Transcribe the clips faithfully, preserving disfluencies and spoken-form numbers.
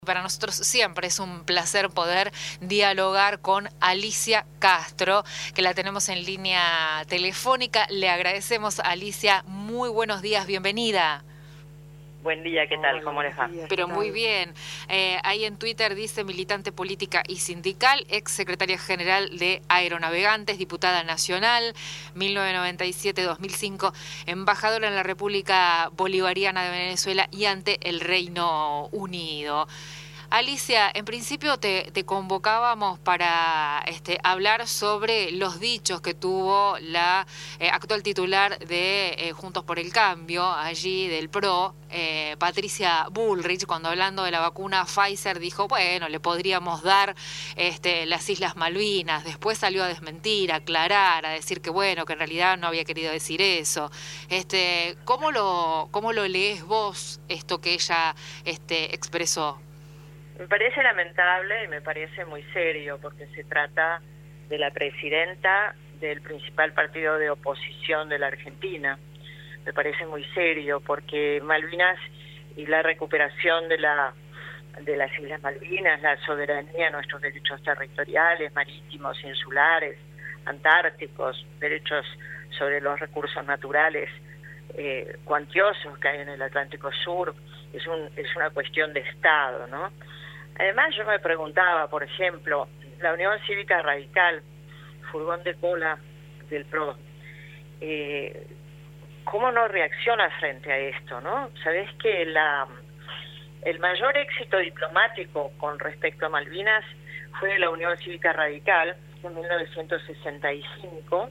Para nosotros siempre es un placer poder dialogar con Alicia Castro, que la tenemos en línea telefónica. Le agradecemos, Alicia, muy buenos días, bienvenida. Buen día, ¿qué tal? Hola, ¿Cómo les va? días, Pero muy bien. Eh, ahí en Twitter dice militante política y sindical, ex secretaria general de Aeronavegantes, diputada nacional, mil novecientos noventa y siete a dos mil cinco, embajadora en la República Bolivariana de Venezuela y ante el Reino Unido. Alicia, en principio te, te convocábamos para este, hablar sobre los dichos que tuvo la eh, actual titular de eh, Juntos por el Cambio, allí del P R O, eh, Patricia Bullrich, cuando hablando de la vacuna Pfizer dijo, bueno, le podríamos dar este, las Islas Malvinas. Después salió a desmentir, a aclarar, a decir que bueno, que en realidad no había querido decir eso. Este, ¿cómo lo, cómo lo lees vos esto que ella este, expresó? Me parece lamentable y me parece muy serio porque se trata de la presidenta del principal partido de oposición de la Argentina. Me parece muy serio porque Malvinas y la recuperación de la de las Islas Malvinas, la soberanía, nuestros derechos territoriales, marítimos, insulares, antárticos, derechos sobre los recursos naturales eh, cuantiosos que hay en el Atlántico Sur, es un es una cuestión de Estado, ¿no? Además, yo me preguntaba, por ejemplo, la Unión Cívica Radical, furgón de cola del P R O, eh, ¿cómo no reacciona frente a esto, no? Sabés que la, el mayor éxito diplomático con respecto a Malvinas fue la Unión Cívica Radical en mil novecientos sesenta y cinco,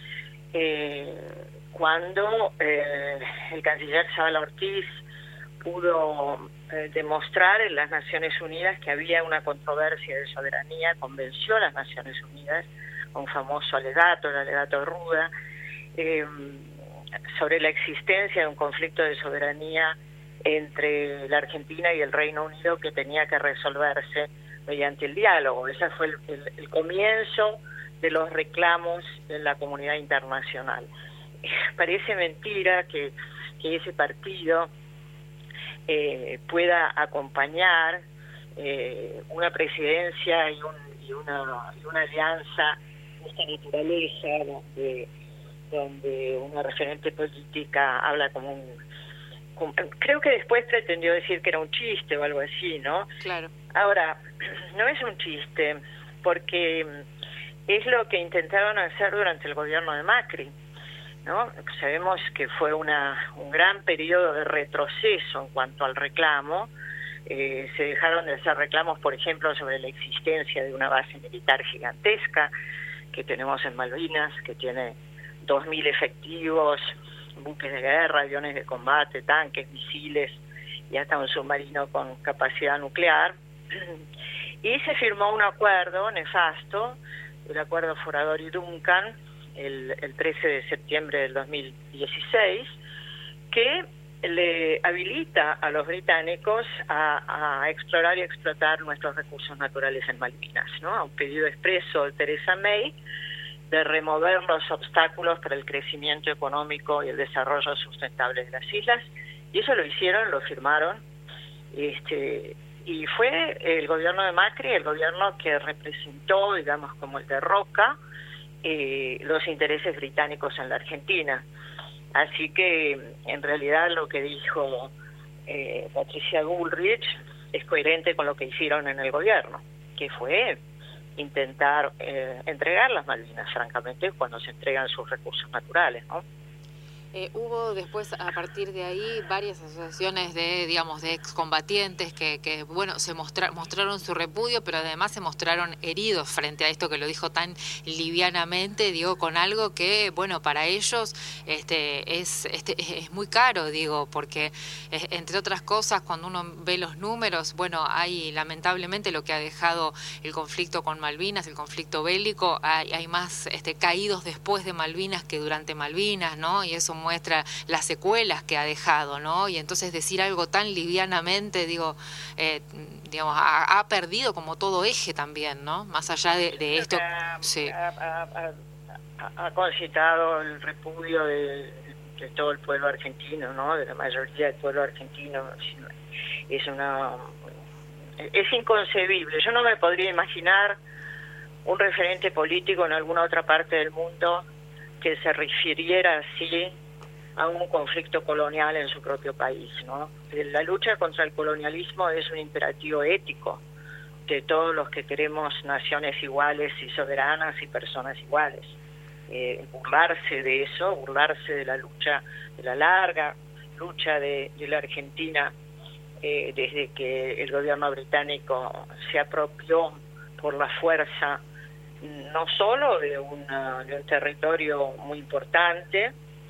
eh, cuando eh, el canciller Zabala Ortiz pudo eh, demostrar en las Naciones Unidas que había una controversia de soberanía, convenció a las Naciones Unidas a un famoso alegato, el alegato Ruda, eh, sobre la existencia de un conflicto de soberanía entre la Argentina y el Reino Unido que tenía que resolverse mediante el diálogo. Ese fue el, el, el comienzo de los reclamos en la comunidad internacional. Parece mentira que, que ese partido Eh, pueda acompañar eh, una presidencia y, un, y, una, y una alianza de esta naturaleza, donde, donde una referente política habla como un... Como, creo que después pretendió decir que era un chiste o algo así, ¿no? Claro. Ahora, no es un chiste, porque es lo que intentaron hacer durante el gobierno de Macri, ¿no? Sabemos que fue una, un gran periodo de retroceso en cuanto al reclamo. Eh, se dejaron de hacer reclamos, por ejemplo, sobre la existencia de una base militar gigantesca que tenemos en Malvinas, que tiene dos mil efectivos, buques de guerra, aviones de combate, tanques, misiles y hasta un submarino con capacidad nuclear. Y se firmó un acuerdo nefasto, el acuerdo Forador y Duncan, El, el trece de septiembre del dos mil dieciséis, que le habilita a los británicos a, a explorar y explotar nuestros recursos naturales en Malvinas, ¿no? A un pedido expreso de Theresa May de remover los obstáculos para el crecimiento económico y el desarrollo sustentable de las islas, y eso lo hicieron, lo firmaron, este, y fue el gobierno de Macri el gobierno que representó, digamos, como el de Roca, Eh, los intereses británicos en la Argentina. Así que en realidad lo que dijo eh, Patricia Bullrich es coherente con lo que hicieron en el gobierno, que fue intentar eh, entregar las Malvinas, francamente, cuando se entregan sus recursos naturales, ¿no? Eh, hubo después, a partir de ahí, varias asociaciones de, digamos, de excombatientes que, que bueno, se mostra, mostraron su repudio, pero además se mostraron heridos frente a esto que lo dijo tan livianamente, digo, con algo que, bueno, para ellos este, es, este, es muy caro, digo, porque, eh, entre otras cosas, cuando uno ve los números, bueno, hay lamentablemente lo que ha dejado el conflicto con Malvinas, el conflicto bélico, hay, hay más este, caídos después de Malvinas que durante Malvinas, ¿no? Y eso muestra las secuelas que ha dejado, ¿no? Y entonces decir algo tan livianamente, digo, eh, digamos, ha, ha perdido como todo eje también, ¿no? Más allá de, de esto. Ha, sí. ha, ha, ha, ha concitado el repudio de, de todo el pueblo argentino, ¿no? De la mayoría del pueblo argentino. Es una es inconcebible. Yo no me podría imaginar un referente político en alguna otra parte del mundo que se refiriera así a un conflicto colonial en su propio país, ¿no? La lucha contra el colonialismo es un imperativo ético de todos los que queremos naciones iguales y soberanas y personas iguales. Eh, burlarse de eso, burlarse de la lucha, de la larga lucha de, de la Argentina eh, desde que el gobierno británico se apropió por la fuerza no solo de, una, de un territorio muy importante,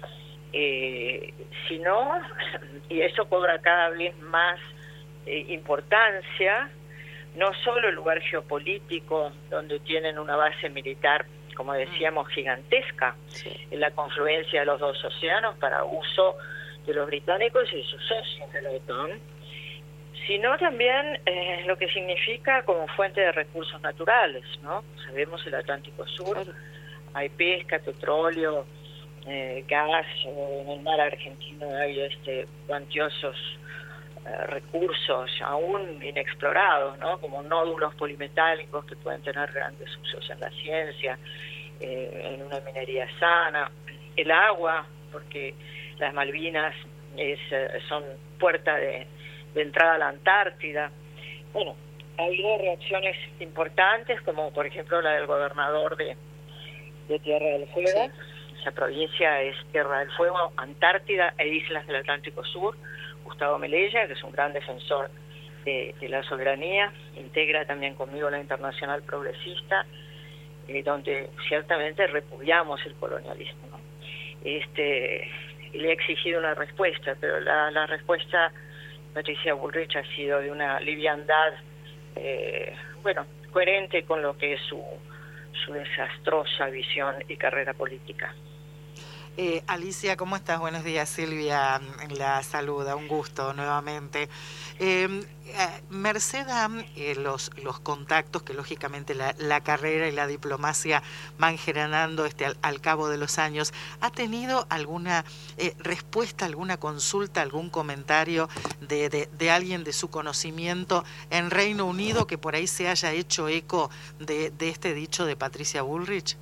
eh, sino, y eso cobra cada vez más eh, importancia, no solo el lugar geopolítico, donde tienen una base militar, como decíamos, gigantesca, sí, en la confluencia de los dos océanos para uso de los británicos y sus socios de la OTAN, sino también eh, lo que significa como fuente de recursos naturales, ¿no? Sabemos el Atlántico Sur, claro, hay pesca, petróleo, eh, gas, eh, en el mar argentino hay este cuantiosos eh, recursos aún inexplorados, ¿no? Como nódulos polimetálicos que pueden tener grandes usos en la ciencia, eh, en una minería sana, el agua, porque las Malvinas es, eh, son puerta de, de entrada a la Antártida. Bueno, ha habido reacciones importantes, como por ejemplo la del gobernador de, de Tierra del Fuego. Sí. Esa provincia es Tierra del Fuego, Antártida e Islas del Atlántico Sur. Gustavo Melella, que es un gran defensor de, de la soberanía, integra también conmigo la Internacional Progresista, eh, donde ciertamente repudiamos el colonialismo, ¿no? Este, le he exigido una respuesta, pero la, la respuesta Patricia Bullrich ha sido de una liviandad, eh, bueno, coherente con lo que es su, su desastrosa visión y carrera política. Eh, Alicia, ¿cómo estás? Buenos días, Silvia la saluda, un gusto nuevamente. Eh, eh, merced a eh, los, los contactos que lógicamente la, la carrera y la diplomacia van generando este, al, al cabo de los años, ¿ha tenido alguna eh, respuesta, alguna consulta, algún comentario de, de, de alguien de su conocimiento en Reino Unido que por ahí se haya hecho eco de, de este dicho de Patricia Bullrich?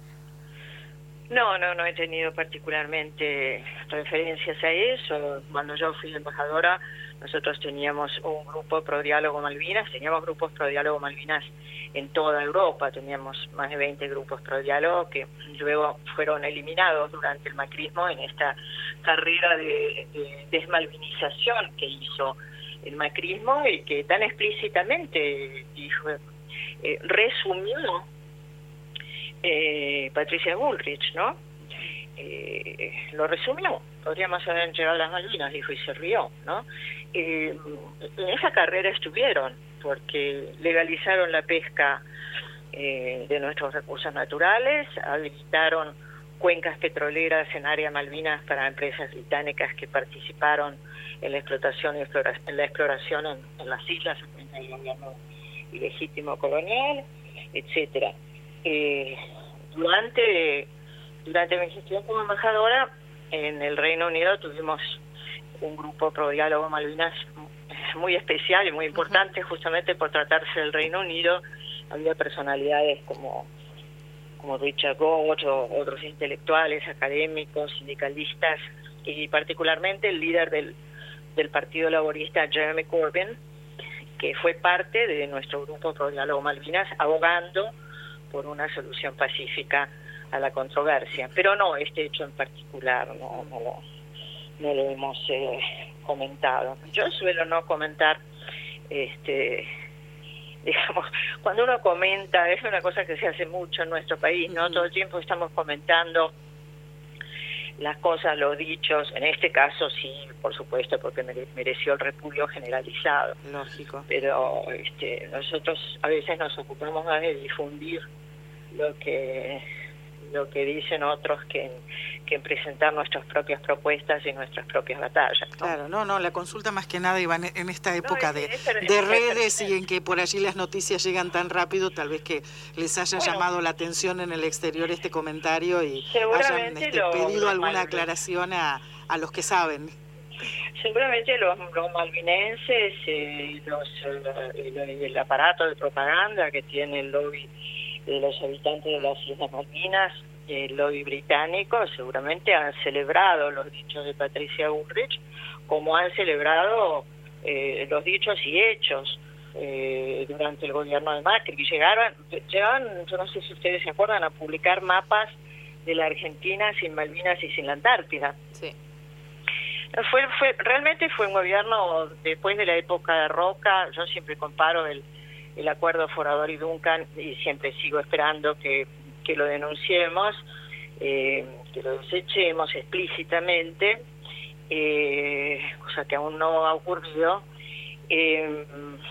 No, no, no he tenido particularmente referencias a eso. Cuando yo fui embajadora, nosotros teníamos un grupo pro diálogo Malvinas, teníamos grupos pro diálogo Malvinas en toda Europa, teníamos más de veinte grupos pro diálogo que luego fueron eliminados durante el macrismo en esta carrera de, de desmalvinización que hizo el macrismo y que tan explícitamente dijo, eh, resumió Eh, Patricia Bullrich, ¿no? Eh, lo resumió, podríamos haber llegado a las Malvinas, dijo, y se rió, ¿no? Eh, en esa carrera estuvieron, porque legalizaron la pesca eh, de nuestros recursos naturales, habilitaron cuencas petroleras en área Malvinas para empresas británicas que participaron en la explotación y explora, en la exploración en, en las islas del gobierno ilegítimo colonial, etcétera. Eh, durante durante mi gestión como embajadora en el Reino Unido tuvimos un grupo pro diálogo Malvinas muy especial y muy importante. Uh-huh. Justamente por tratarse del Reino Unido. Había personalidades como como Richard Gott o otros intelectuales, académicos, sindicalistas y particularmente el líder del, del Partido Laborista, Jeremy Corbyn, que fue parte de nuestro grupo pro diálogo Malvinas abogando por una solución pacífica a la controversia. Pero no, este hecho en particular no, no, lo, no lo hemos eh, comentado. Yo suelo no comentar, este, digamos, cuando uno comenta, es una cosa que se hace mucho en nuestro país, ¿no? Todo el tiempo estamos comentando las cosas, los dichos, en este caso sí, por supuesto, porque mereció el repudio generalizado. Lógico. Pero este, nosotros a veces nos ocupamos más de difundir lo que lo que dicen otros que en, que en presentar nuestras propias propuestas y nuestras propias batallas, ¿no? Claro, no, no, la consulta más que nada iba en, en esta época no, de, es, es, de es, redes y en que por allí las noticias llegan tan rápido, tal vez que les haya bueno, llamado la atención en el exterior este comentario y hayan este, lo, pedido lo alguna aclaración a, a los que saben. Seguramente los, los malvinenses, eh, los, eh, el aparato de propaganda que tiene el lobby de los habitantes de las Islas Malvinas, el lobby británico, seguramente han celebrado los dichos de Patricia Bullrich, como han celebrado eh, los dichos y hechos eh, durante el gobierno de Macri, que llegaron, llegaban, yo no sé si ustedes se acuerdan, a publicar mapas de la Argentina sin Malvinas y sin la Antártida. Sí. Fue, fue, realmente fue un gobierno después de la época de Roca. Yo siempre comparo el, el acuerdo Forador y Duncan y siempre sigo esperando que, que lo denunciemos, eh, que lo desechemos explícitamente, eh, cosa que aún no ha ocurrido. Eh,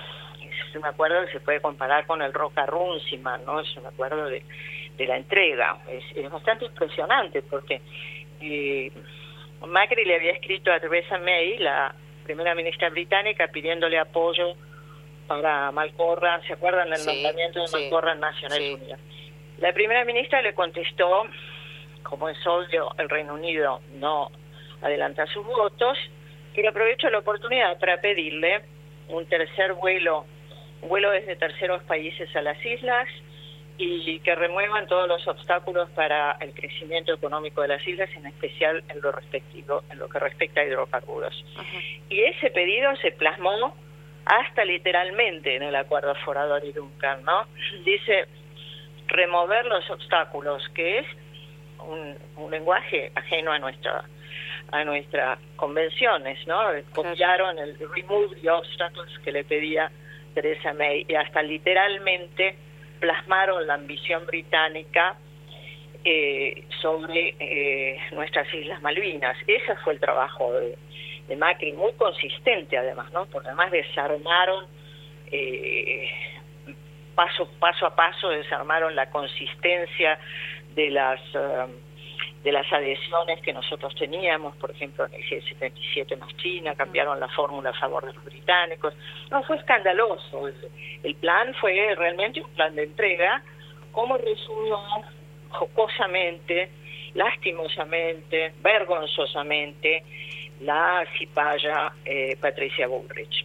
es un acuerdo que se puede comparar con el Roca-Runciman, ¿no? Es un acuerdo de, de la entrega. Es, es bastante impresionante porque eh, Macri le había escrito a Theresa May, la primera ministra británica, pidiéndole apoyo para Malcorra. ¿Se acuerdan del sí, nombramiento de sí, Malcorra en Naciones sí. Unidas? La primera ministra le contestó, como es obvio, el Reino Unido no adelanta sus votos, que aprovecho la oportunidad para pedirle un tercer vuelo, un vuelo desde terceros países a las islas, y que remuevan todos los obstáculos para el crecimiento económico de las islas, en especial en lo respectivo, en lo que respecta a hidrocarburos. Ajá. Y ese pedido se plasmó hasta literalmente en el acuerdo Forador y Duncan, ¿no? Dice remover los obstáculos, que es un, un lenguaje ajeno a nuestra a nuestras convenciones, ¿no? Copiaron el remove the obstacles que le pedía Theresa May, y hasta literalmente plasmaron la ambición británica eh, sobre eh, nuestras Islas Malvinas. Ese fue el trabajo de, de Macri, muy consistente además, ¿no? Porque además desarmaron eh, paso paso a paso, desarmaron la consistencia de las uh, de las adhesiones que nosotros teníamos, por ejemplo en el G setenta y siete más China, cambiaron la fórmula a favor de los británicos. No, fue escandaloso. El, el plan fue realmente un plan de entrega, como resumió jocosamente, lastimosamente, vergonzosamente, la cipaya eh, Patricia Bullrich.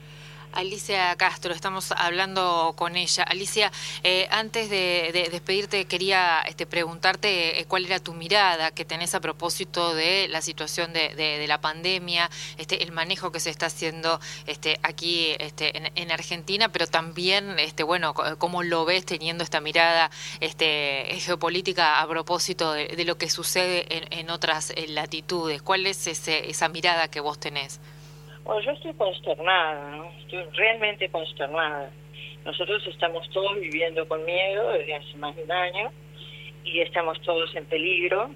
Alicia Castro, estamos hablando con ella. Alicia, eh, antes de, de despedirte quería este, preguntarte eh, cuál era tu mirada que tenés a propósito de la situación de, de, de la pandemia, este, el manejo que se está haciendo este, aquí este, en, en Argentina, pero también, este, bueno, cómo lo ves teniendo esta mirada este, geopolítica a propósito de, de lo que sucede en, en otras en latitudes. ¿Cuál es ese, esa mirada que vos tenés? Bueno, yo estoy consternada, ¿no? Estoy realmente consternada. Nosotros estamos todos viviendo con miedo desde hace más de un año y estamos todos en peligro.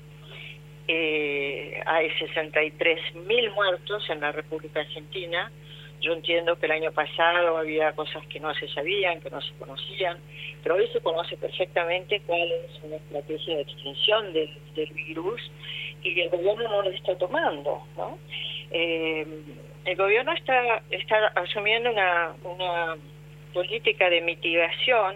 Eh, hay sesenta y tres mil muertos en la República Argentina. Yo entiendo que el año pasado había cosas que no se sabían, que no se conocían, pero hoy se conoce perfectamente cuál es una estrategia de extinción del, del virus y el gobierno no lo está tomando, ¿no? Eh, El gobierno está está asumiendo una, una política de mitigación,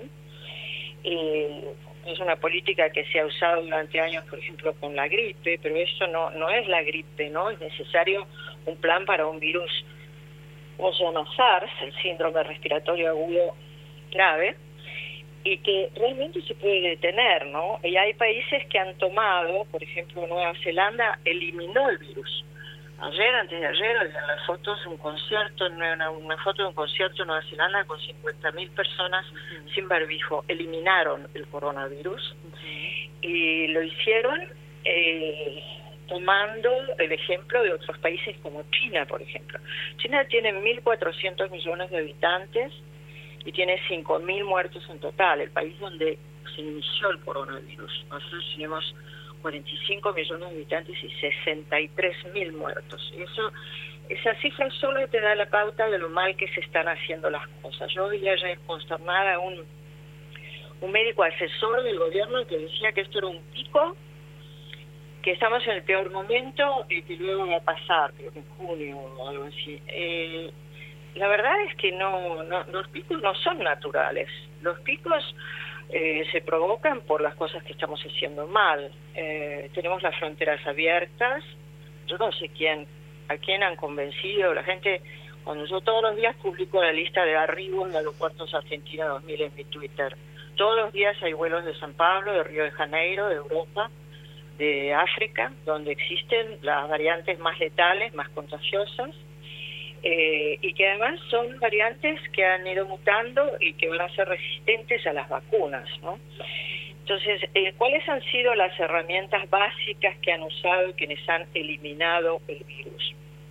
y es una política que se ha usado durante años, por ejemplo, con la gripe, pero esto no no es la gripe, ¿no? Es necesario un plan para un virus, como se llama SARS, el síndrome respiratorio agudo grave, y que realmente se puede detener, ¿no? Y hay países que han tomado, por ejemplo, Nueva Zelanda eliminó el virus. Ayer, antes de ayer, en las fotos, un concierto, una, una foto de un concierto en Nueva Zelanda con cincuenta mil personas uh-huh. sin barbijo. Eliminaron el coronavirus uh-huh. y lo hicieron eh, tomando el ejemplo de otros países como China, por ejemplo. China tiene mil cuatrocientos millones de habitantes y tiene cinco mil muertos en total, el país donde se inició el coronavirus. Nosotros tenemos cuarenta y cinco millones de habitantes y sesenta y tres mil muertos. Eso, esa cifra solo te da la pauta de lo mal que se están haciendo las cosas. Yo vi ayer consternada a un, un médico asesor del gobierno que decía que esto era un pico, que estamos en el peor momento y que luego va a pasar, creo que en junio o algo así. Eh, la verdad es que no, no los picos no son naturales. Los picos Eh, se provocan por las cosas que estamos haciendo mal. Eh, tenemos las fronteras abiertas. Yo no sé quién ¿A quién han convencido? La gente, cuando yo todos los días publico la lista de arribos de aeropuertos Argentina dos mil en mi Twitter. Todos los días hay vuelos de San Pablo, de Río de Janeiro, de Europa, de África, donde existen las variantes más letales, más contagiosas, eh, y que además son variantes que han ido mutando y que van a ser resistentes a las vacunas, ¿no? Entonces, eh, ¿cuáles han sido las herramientas básicas que han usado y quienes han eliminado el virus?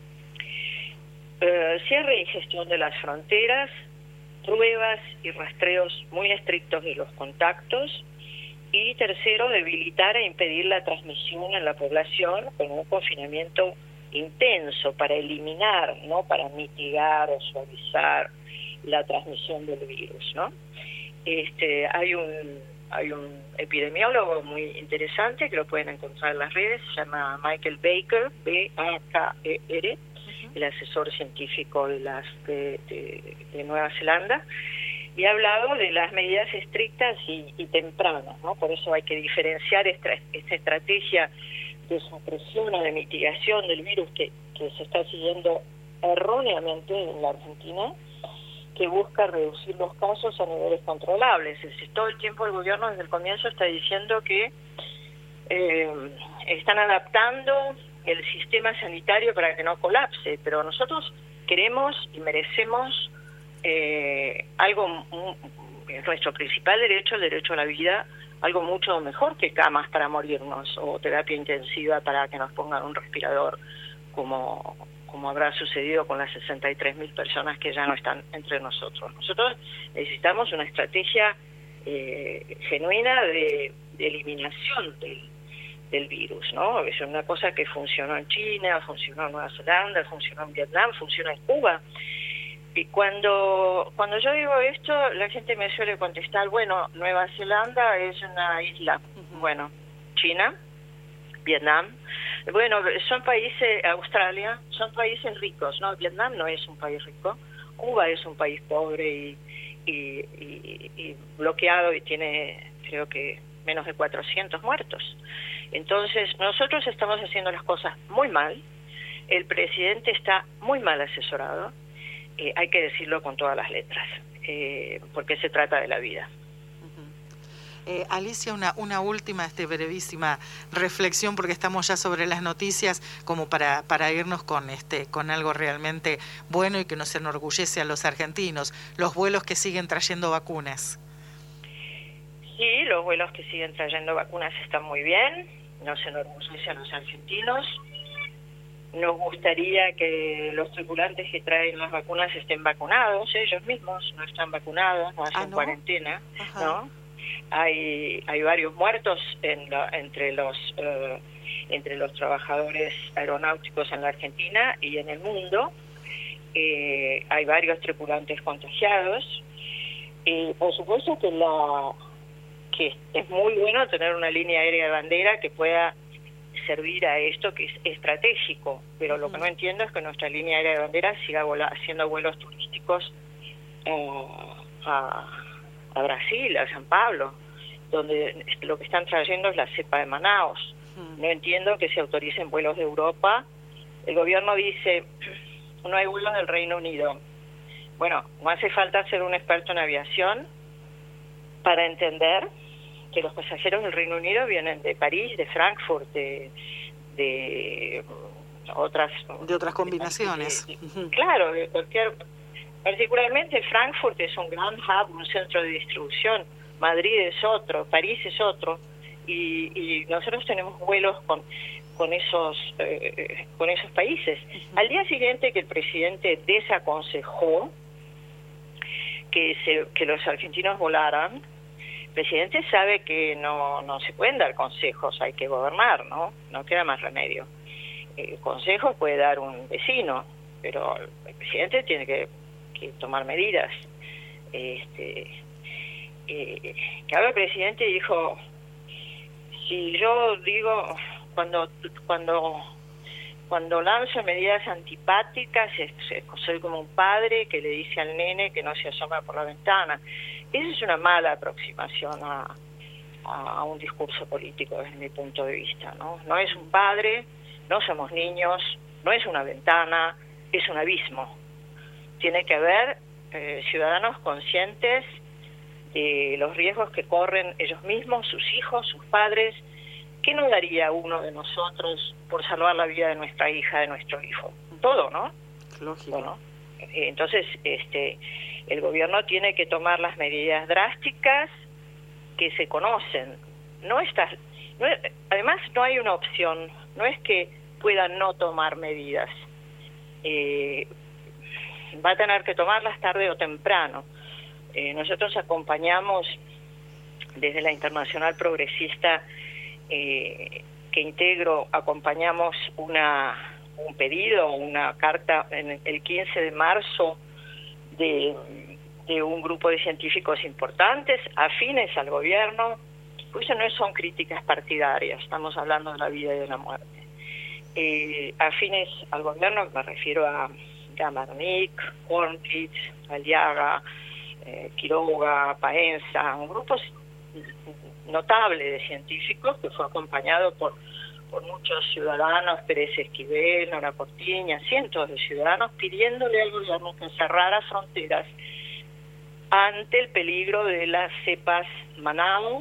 Eh, cierre y gestión de las fronteras, pruebas y rastreos muy estrictos de los contactos, y tercero, debilitar e impedir la transmisión en la población con un confinamiento intenso para eliminar, no para mitigar o suavizar la transmisión del virus, ¿no? Este, hay un hay un epidemiólogo muy interesante que lo pueden encontrar en las redes, se llama Michael Baker, B A K E R, uh-huh. el asesor científico de las de, de, de Nueva Zelanda, y ha hablado de las medidas estrictas y, y tempranas, ¿no? Por eso hay que diferenciar esta, esta estrategia de supresión o de mitigación del virus que, que se está siguiendo erróneamente en la Argentina, que busca reducir los casos a niveles controlables. Es decir, todo el tiempo el gobierno desde el comienzo está diciendo que eh, están adaptando el sistema sanitario para que no colapse, pero nosotros queremos y merecemos eh, algo, nuestro principal derecho, el derecho a la vida, algo mucho mejor que camas para morirnos o terapia intensiva para que nos pongan un respirador, como, como habrá sucedido con las sesenta y tres mil personas que ya no están entre nosotros. Nosotros necesitamos una estrategia eh, genuina de, de eliminación del, del virus, ¿no? Es una cosa que funcionó en China, funcionó en Nueva Zelanda, funcionó en Vietnam, funciona en Cuba. Y cuando cuando yo digo esto, la gente me suele contestar, bueno, Nueva Zelanda es una isla. Uh-huh. Bueno, China, Vietnam, bueno, son países, Australia, son países ricos, ¿no? Vietnam no es un país rico, Cuba es un país pobre y, y, y, y bloqueado y tiene, creo que, menos de cuatrocientos muertos. Entonces, nosotros estamos haciendo las cosas muy mal, el presidente está muy mal asesorado, eh, hay que decirlo con todas las letras, eh, porque se trata de la vida. Eh, Alicia, una, una última, este, brevísima reflexión, porque estamos ya sobre las noticias, como para, para irnos con, este, con algo realmente bueno y que nos enorgullece a los argentinos, los vuelos que siguen trayendo vacunas. Sí, los vuelos que siguen trayendo vacunas están muy bien, nos enorgullece a los argentinos. Nos gustaría que los tripulantes que traen las vacunas estén vacunados, ellos mismos no están vacunados, no hacen ah, ¿no? cuarentena, Ajá. ¿no? Hay hay varios muertos en la, entre los uh, entre los trabajadores aeronáuticos en la Argentina y en el mundo. Eh, hay varios tripulantes contagiados. Y por supuesto que la que es muy bueno tener una línea aérea de bandera que pueda servir a esto, que es estratégico, pero uh-huh. lo que no entiendo es que nuestra línea aérea de bandera siga vola, haciendo vuelos turísticos eh, a a Brasil, a San Pablo, donde lo que están trayendo es la cepa de Manaus. Hmm. No entiendo que se autoricen vuelos de Europa. El gobierno dice, no hay vuelos del Reino Unido. Bueno, no hace falta ser un experto en aviación para entender que los pasajeros del Reino Unido vienen de París, de Frankfurt, de, de otras... De otras combinaciones. De, de, claro, de cualquier... Particularmente Frankfurt es un gran hub, un centro de distribución, Madrid es otro, París es otro, y, y nosotros tenemos vuelos con con esos eh, con esos países. Uh-huh. Al día siguiente que el presidente desaconsejó que se, que los argentinos volaran, el presidente sabe que no no se pueden dar consejos, hay que gobernar, ¿no? No queda más remedio. El consejo puede dar un vecino, pero el presidente tiene que que tomar medidas. Este, eh, que ahora el presidente dijo, si yo digo, cuando cuando cuando lanzo medidas antipáticas, soy como un padre que le dice al nene que no se asoma por la ventana. Esa es una mala aproximación a, a un discurso político desde mi punto de vista, ¿no? No es un padre, no somos niños, no es una ventana, es un abismo. Tiene que haber eh, ciudadanos conscientes de los riesgos que corren ellos mismos, sus hijos, sus padres. ¿Qué no daría uno de nosotros por salvar la vida de nuestra hija, de nuestro hijo? Todo, ¿no? Lógico. Bueno, entonces este, el gobierno tiene que tomar las medidas drásticas que se conocen. No está, no, además no hay una opción, no es que puedan no tomar medidas. Eh, va a tener que tomarlas tarde o temprano. Eh, nosotros acompañamos desde la Internacional Progresista eh, que integro, acompañamos una un pedido, una carta en el quince de marzo de, de un grupo de científicos importantes, afines al gobierno, pues no son críticas partidarias, estamos hablando de la vida y de la muerte. Eh, afines al gobierno, me refiero a Gamarnik, Hornblitz, Aliaga, eh, Quiroga, Paenza, un grupo notable de científicos que fue acompañado por por muchos ciudadanos, Pérez Esquivel, Nora Cortiña, cientos de ciudadanos pidiéndole al gobierno que cerrara fronteras ante el peligro de las cepas Manaus,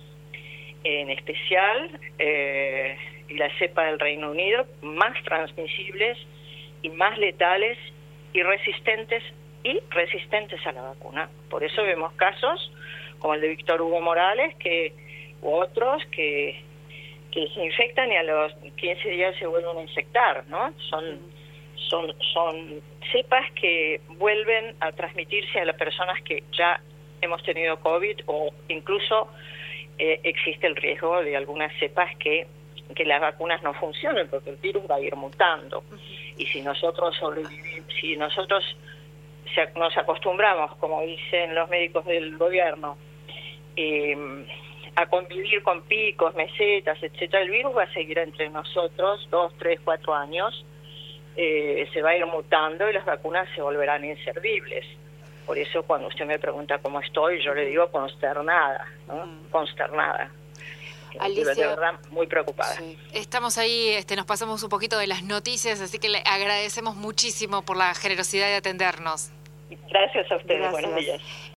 en especial, eh, y la cepa del Reino Unido, más transmisibles y más letales y resistentes y resistentes a la vacuna. Por eso vemos casos como el de Víctor Hugo Morales, que u otros que que se infectan y a los quince días se vuelven a infectar, ¿no? Son, son, son cepas que vuelven a transmitirse a las personas que ya hemos tenido COVID, o incluso eh, existe el riesgo de algunas cepas que, que las vacunas no funcionen porque el virus va a ir mutando. Y si nosotros sobrevivimos, si nosotros nos acostumbramos, como dicen los médicos del gobierno, eh, a convivir con picos, mesetas, etcétera, el virus va a seguir entre nosotros dos, tres, cuatro años, eh, se va a ir mutando y las vacunas se volverán inservibles. Por eso cuando usted me pregunta cómo estoy, yo le digo consternada, ¿no? Mm. Consternada. Alicia, de verdad, muy preocupada. Sí. Estamos ahí, este, nos pasamos un poquito de las noticias, así que le agradecemos muchísimo por la generosidad de atendernos. Gracias a ustedes, Gracias. Buenos días.